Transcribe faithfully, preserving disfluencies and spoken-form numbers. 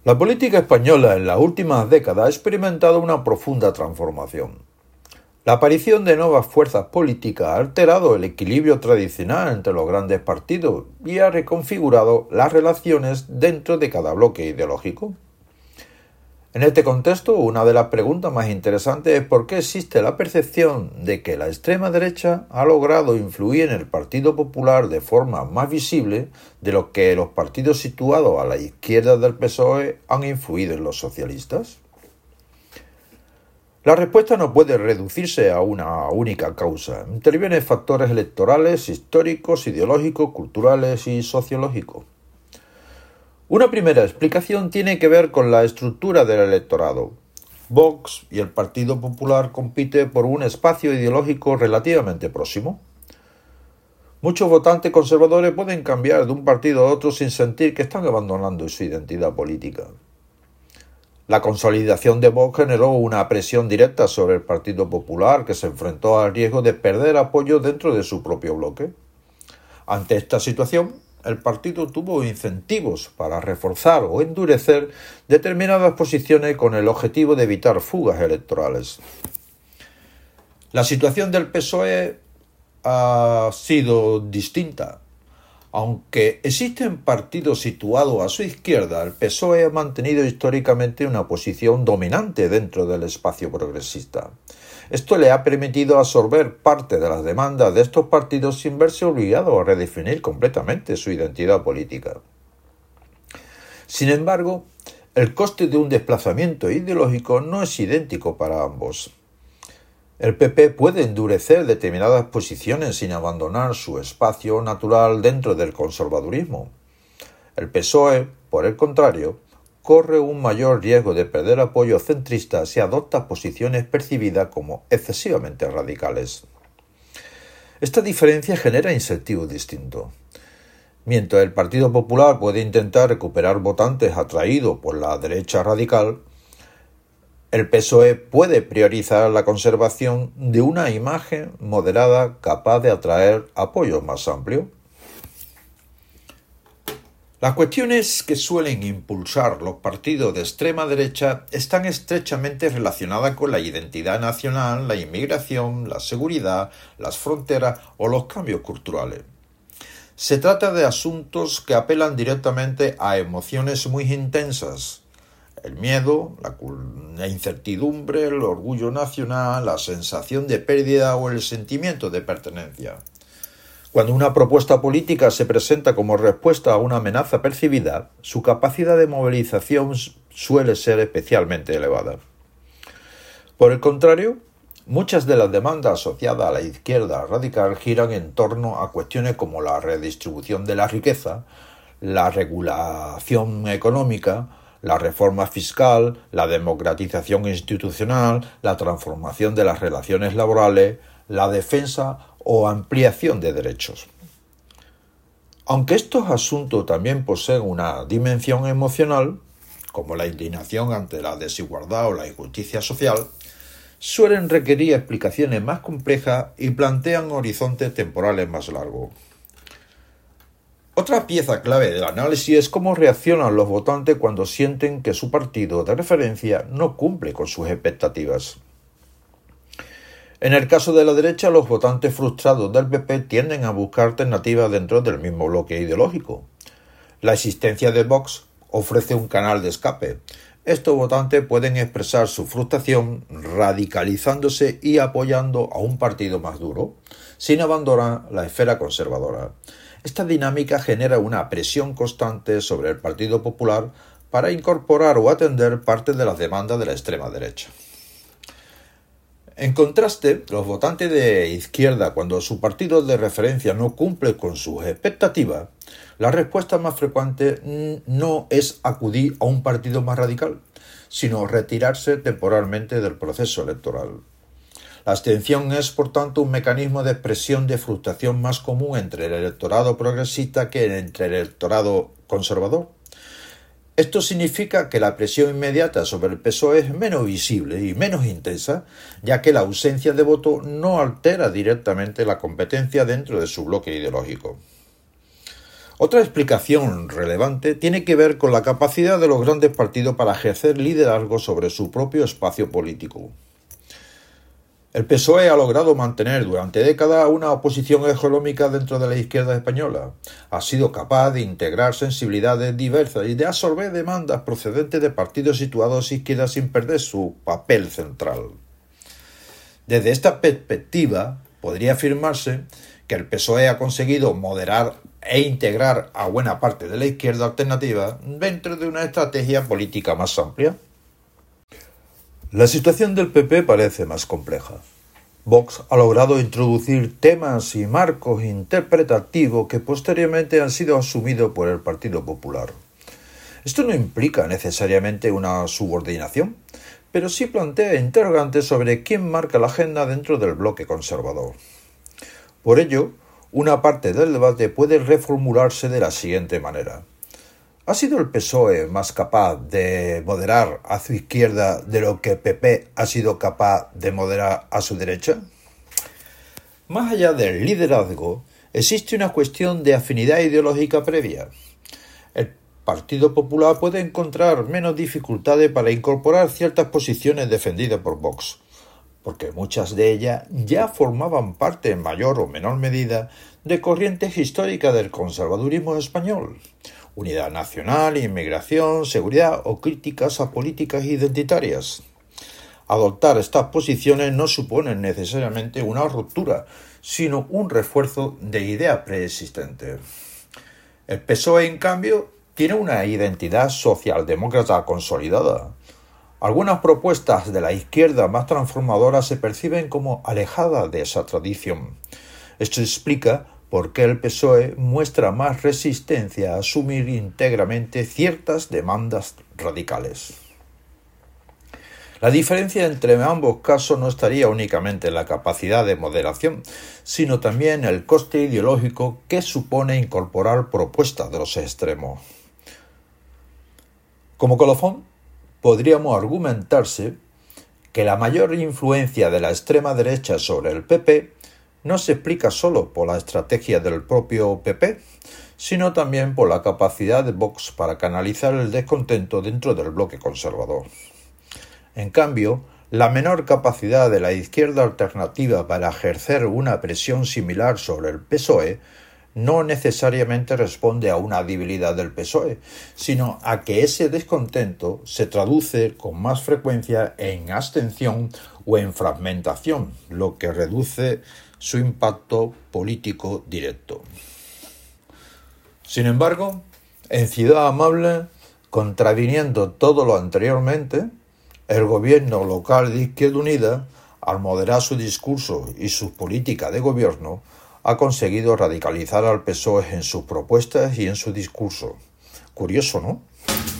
La política española en las últimas décadas ha experimentado una profunda transformación. La aparición de nuevas fuerzas políticas ha alterado el equilibrio tradicional entre los grandes partidos y ha reconfigurado las relaciones dentro de cada bloque ideológico. En este contexto, una de las preguntas más interesantes es por qué existe la percepción de que la extrema derecha ha logrado influir en el Partido Popular de forma más visible de lo que los partidos situados a la izquierda del P S O E han influido en los socialistas. La respuesta no puede reducirse a una única causa. Intervienen factores electorales, históricos, ideológicos, culturales y sociológicos. Una primera explicación tiene que ver con la estructura del electorado. Vox y el Partido Popular compiten por un espacio ideológico relativamente próximo. Muchos votantes conservadores pueden cambiar de un partido a otro sin sentir que están abandonando su identidad política. La consolidación de Vox generó una presión directa sobre el Partido Popular, que se enfrentó al riesgo de perder apoyo dentro de su propio bloque. Ante esta situación, el partido tuvo incentivos para reforzar o endurecer determinadas posiciones con el objetivo de evitar fugas electorales. La situación del P S O E ha sido distinta. Aunque existen partidos situados a su izquierda, el P S O E ha mantenido históricamente una posición dominante dentro del espacio progresista. Esto le ha permitido absorber parte de las demandas de estos partidos sin verse obligado a redefinir completamente su identidad política. Sin embargo, el coste de un desplazamiento ideológico no es idéntico para ambos. El P P puede endurecer determinadas posiciones sin abandonar su espacio natural dentro del conservadurismo. El P S O E, por el contrario, corre un mayor riesgo de perder apoyo centrista si adopta posiciones percibidas como excesivamente radicales. Esta diferencia genera incentivos distintos. Mientras el Partido Popular puede intentar recuperar votantes atraídos por la derecha radical, el P S O E puede priorizar la conservación de una imagen moderada capaz de atraer apoyos más amplios. Las cuestiones que suelen impulsar los partidos de extrema derecha están estrechamente relacionadas con la identidad nacional, la inmigración, la seguridad, las fronteras o los cambios culturales. Se trata de asuntos que apelan directamente a emociones muy intensas: el miedo, la, la incertidumbre, el orgullo nacional, la sensación de pérdida o el sentimiento de pertenencia. Cuando una propuesta política se presenta como respuesta a una amenaza percibida, su capacidad de movilización suele ser especialmente elevada. Por el contrario, muchas de las demandas asociadas a la izquierda radical giran en torno a cuestiones como la redistribución de la riqueza, la regulación económica, la reforma fiscal, la democratización institucional, la transformación de las relaciones laborales, la defensa o ampliación de derechos. Aunque estos asuntos también poseen una dimensión emocional, como la indignación ante la desigualdad o la injusticia social, suelen requerir explicaciones más complejas y plantean horizontes temporales más largos. Otra pieza clave del análisis es cómo reaccionan los votantes cuando sienten que su partido de referencia no cumple con sus expectativas. En el caso de la derecha, los votantes frustrados del P P tienden a buscar alternativas dentro del mismo bloque ideológico. La existencia de Vox ofrece un canal de escape. Estos votantes pueden expresar su frustración radicalizándose y apoyando a un partido más duro, sin abandonar la esfera conservadora. Esta dinámica genera una presión constante sobre el Partido Popular para incorporar o atender parte de las demandas de la extrema derecha. En contraste, los votantes de izquierda, cuando su partido de referencia no cumple con sus expectativas, la respuesta más frecuente no es acudir a un partido más radical, sino retirarse temporalmente del proceso electoral. La abstención es, por tanto, un mecanismo de expresión de frustración más común entre el electorado progresista que entre el electorado conservador. Esto significa que la presión inmediata sobre el P S O E es menos visible y menos intensa, ya que la ausencia de voto no altera directamente la competencia dentro de su bloque ideológico. Otra explicación relevante tiene que ver con la capacidad de los grandes partidos para ejercer liderazgo sobre su propio espacio político. El P S O E ha logrado mantener durante décadas una oposición hegemónica dentro de la izquierda española. Ha sido capaz de integrar sensibilidades diversas y de absorber demandas procedentes de partidos situados a izquierda sin perder su papel central. Desde esta perspectiva, podría afirmarse que el P S O E ha conseguido moderar e integrar a buena parte de la izquierda alternativa dentro de una estrategia política más amplia. La situación del P P parece más compleja. Vox ha logrado introducir temas y marcos interpretativos que posteriormente han sido asumidos por el Partido Popular. Esto no implica necesariamente una subordinación, pero sí plantea interrogantes sobre quién marca la agenda dentro del bloque conservador. Por ello, una parte del debate puede reformularse de la siguiente manera. ¿Ha sido el P S O E más capaz de moderar a su izquierda de lo que el P P ha sido capaz de moderar a su derecha? Más allá del liderazgo, existe una cuestión de afinidad ideológica previa. El Partido Popular puede encontrar menos dificultades para incorporar ciertas posiciones defendidas por Vox, porque muchas de ellas ya formaban parte en mayor o menor medida de corrientes históricas del conservadurismo español. Unidad nacional, inmigración, seguridad o críticas a políticas identitarias. Adoptar estas posiciones no supone necesariamente una ruptura, sino un refuerzo de ideas preexistentes. El P S O E, en cambio, tiene una identidad socialdemócrata consolidada. Algunas propuestas de la izquierda más transformadora se perciben como alejadas de esa tradición. Esto explica por qué el P S O E muestra más resistencia a asumir íntegramente ciertas demandas radicales. La diferencia entre ambos casos no estaría únicamente en la capacidad de moderación, sino también en el coste ideológico que supone incorporar propuestas de los extremos. Como colofón, podríamos argumentarse que la mayor influencia de la extrema derecha sobre el P P no se explica solo por la estrategia del propio P P, sino también por la capacidad de Vox para canalizar el descontento dentro del bloque conservador. En cambio, la menor capacidad de la izquierda alternativa para ejercer una presión similar sobre el P S O E no necesariamente responde a una debilidad del P S O E, sino a que ese descontento se traduce con más frecuencia en abstención o en fragmentación, lo que reduce su impacto político directo. Sin embargo, en Ciudad Amable, contraviniendo todo lo anteriormente, el gobierno local de Izquierda Unida, al moderar su discurso y sus políticas de gobierno, ha conseguido radicalizar al P S O E en sus propuestas y en su discurso. Curioso, ¿no?